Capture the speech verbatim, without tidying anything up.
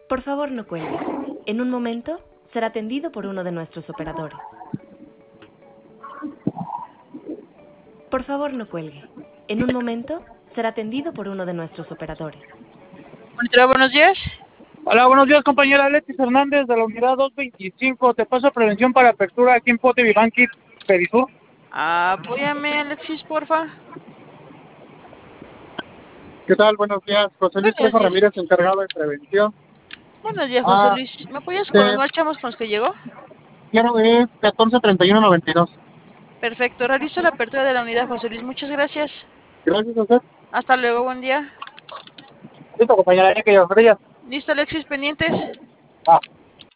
Por favor, no cuelgue. En un momento será atendido por uno de nuestros operadores. Por favor, no cuelgue. En un momento será atendido por uno de nuestros operadores. Hola, buenos días. Hola, buenos días, compañera Alexis Hernández de la unidad doscientos veinticinco. Te paso prevención para apertura aquí en Pote Vivanqui, Perisur. Apóyame, Alexis, porfa. ¿Qué tal? Buenos días. José Luis Buenos Trejo días. Ramírez, encargado de prevención. Buenos días, José Ah, Luis. ¿Me apoyas con los te marchamos con los que llegó? quiero es catorce treinta y uno noventa y dos. Perfecto. Realizo la apertura de la unidad, José Luis. Muchas gracias. Gracias a usted. Hasta luego, buen día. Listo, compañera, ya que yo. Gracias. Listo, Alexis, pendientes. Ah.